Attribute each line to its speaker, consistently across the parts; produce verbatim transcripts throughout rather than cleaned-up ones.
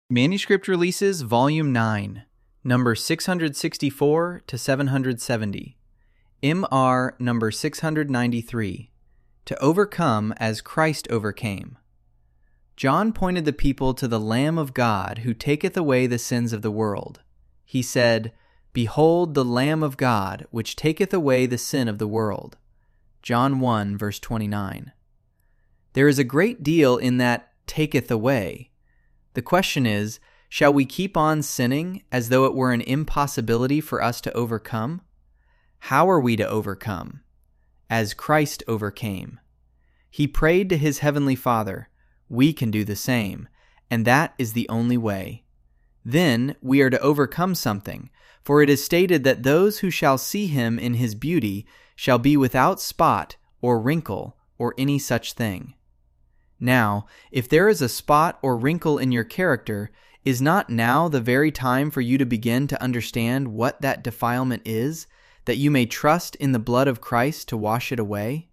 Speaker 1: Manuscript Releases Volume nine, number six hundred sixty-four to seven hundred seventy, M R number six hundred ninety-three, To Overcome as Christ Overcame. John pointed the people to the Lamb of God who taketh away the sins of the world. He said, Behold the Lamb of God, which taketh away the sin of the world. John one, verse twenty-nine. There is a great deal in that taketh away. The question is, shall we keep on sinning as though it were an impossibility for us to overcome? How are we to overcome? As Christ overcame. He prayed to his heavenly Father. We can do the same, and that is the only way. Then we are to overcome something, for it is stated that those who shall see him in his beauty shall be without spot or wrinkle or any such thing. Now, if there is a spot or wrinkle in your character, is not now the very time for you to begin to understand what that defilement is, that you may trust in the blood of Christ to wash it away?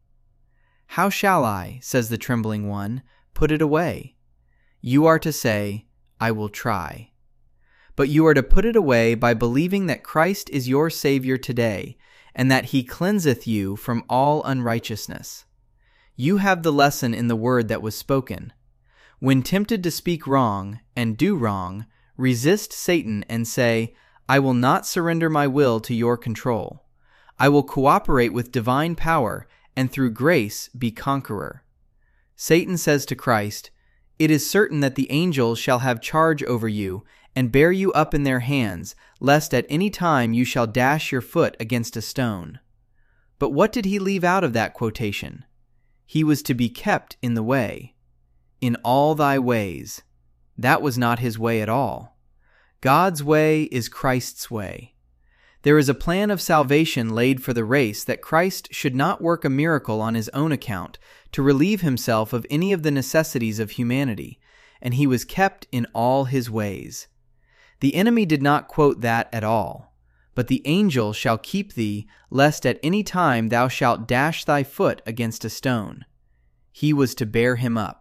Speaker 1: How shall I, says the trembling one, put it away? You are to say, I will try. But you are to put it away by believing that Christ is your Savior today, and that he cleanseth you from all unrighteousness. You have the lesson in the word that was spoken. When tempted to speak wrong and do wrong, resist Satan and say, I will not surrender my will to your control. I will cooperate with divine power and through grace be conqueror. Satan says to Christ, It is certain that the angels shall have charge over you and bear you up in their hands, lest at any time you shall dash your foot against a stone. But what did he leave out of that quotation? He was to be kept in the way. In all thy ways. That was not his way at all. God's way is Christ's way. There is a plan of salvation laid for the race that Christ should not work a miracle on his own account to relieve himself of any of the necessities of humanity, and he was kept in all his ways. The enemy did not quote that at all. But the angel shall keep thee, lest at any time thou shalt dash thy foot against a stone. He was to bear him up.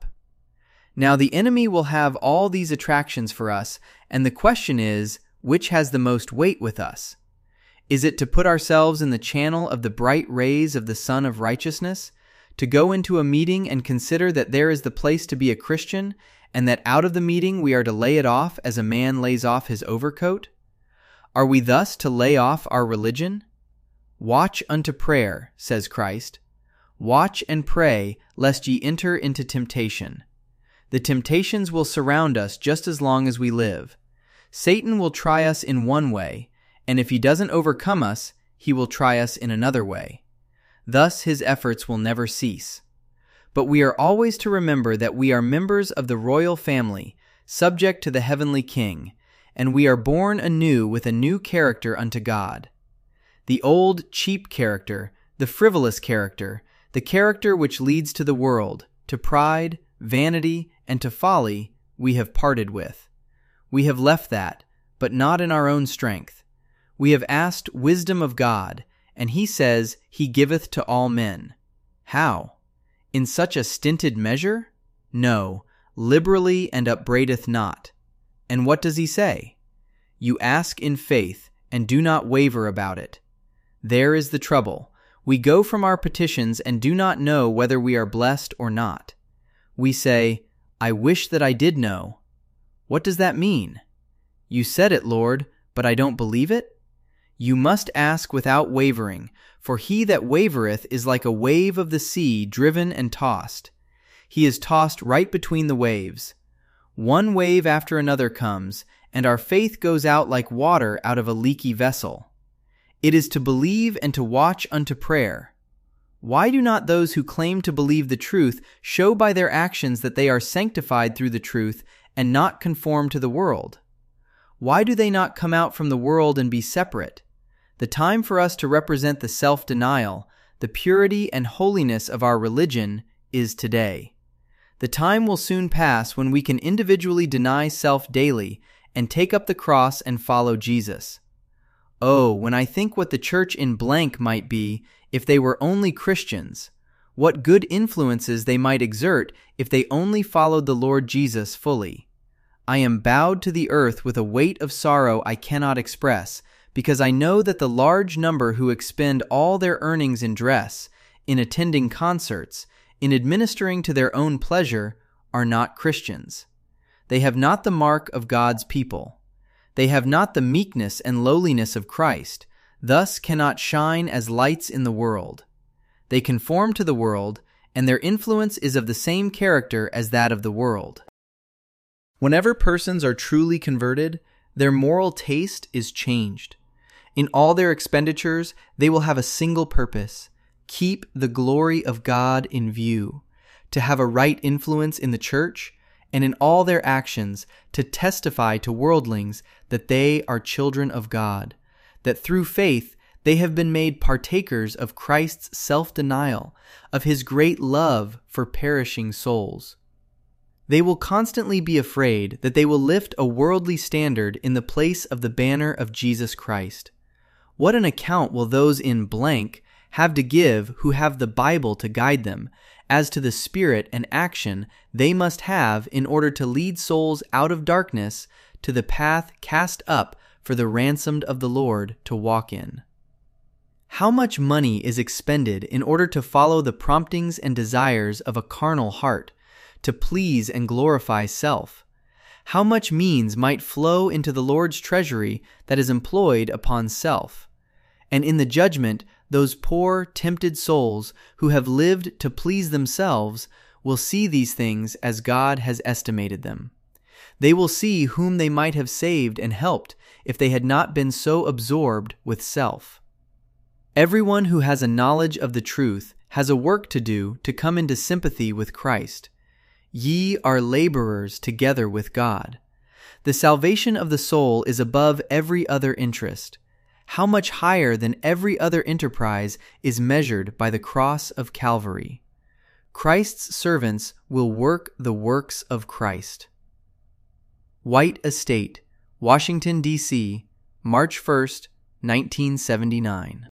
Speaker 1: Now the enemy will have all these attractions for us, and the question is, which has the most weight with us? Is it to put ourselves in the channel of the bright rays of the Sun of Righteousness, to go into a meeting and consider that there is the place to be a Christian, and that out of the meeting we are to lay it off as a man lays off his overcoat? Are we thus to lay off our religion? Watch unto prayer, says Christ. Watch and pray, lest ye enter into temptation. The temptations will surround us just as long as we live. Satan will try us in one way, and if he doesn't overcome us, he will try us in another way. Thus his efforts will never cease. But we are always to remember that we are members of the royal family, subject to the heavenly King, and we are born anew with a new character unto God. The old, cheap character, the frivolous character, the character which leads to the world, to pride, vanity, and to folly, we have parted with. We have left that, but not in our own strength. We have asked wisdom of God, and he says he giveth to all men. How? In such a stinted measure? No, liberally and upbraideth not. And what does he say? You ask in faith, and do not waver about it. There is the trouble. We go from our petitions and do not know whether we are blessed or not. We say, I wish that I did know. What does that mean? You said it, Lord, but I don't believe it? You must ask without wavering, for he that wavereth is like a wave of the sea driven and tossed. He is tossed right between the waves. One wave after another comes, and our faith goes out like water out of a leaky vessel. It is to believe and to watch unto prayer. Why do not those who claim to believe the truth show by their actions that they are sanctified through the truth and not conform to the world? Why do they not come out from the world and be separate? The time for us to represent the self-denial, the purity and holiness of our religion is today. The time will soon pass when we can individually deny self daily and take up the cross and follow Jesus. Oh, when I think what the church in blank might be if they were only Christians, what good influences they might exert if they only followed the Lord Jesus fully. I am bowed to the earth with a weight of sorrow I cannot express, because I know that the large number who expend all their earnings in dress, in attending concerts, in administering to their own pleasure, are not Christians. They have not the mark of God's people. They have not the meekness and lowliness of Christ, thus cannot shine as lights in the world. They conform to the world, and their influence is of the same character as that of the world. Whenever persons are truly converted, their moral taste is changed. In all their expenditures, they will have a single purpose: keep the glory of God in view, to have a right influence in the church, and in all their actions to testify to worldlings that they are children of God, that through faith they have been made partakers of Christ's self-denial, of His great love for perishing souls. They will constantly be afraid that they will lift a worldly standard in the place of the banner of Jesus Christ. What an account will those in blank have to give who have the Bible to guide them, as to the spirit and action they must have in order to lead souls out of darkness to the path cast up for the ransomed of the Lord to walk in. How much money is expended in order to follow the promptings and desires of a carnal heart, to please and glorify self? How much means might flow into the Lord's treasury that is employed upon self? And in the judgment, those poor, tempted souls who have lived to please themselves will see these things as God has estimated them. They will see whom they might have saved and helped if they had not been so absorbed with self. Everyone who has a knowledge of the truth has a work to do to come into sympathy with Christ. Ye are laborers together with God. The salvation of the soul is above every other interest. How much higher than every other enterprise is measured by the cross of Calvary. Christ's servants will work the works of Christ. White Estate, Washington, D C, March first, nineteen seventy-nine.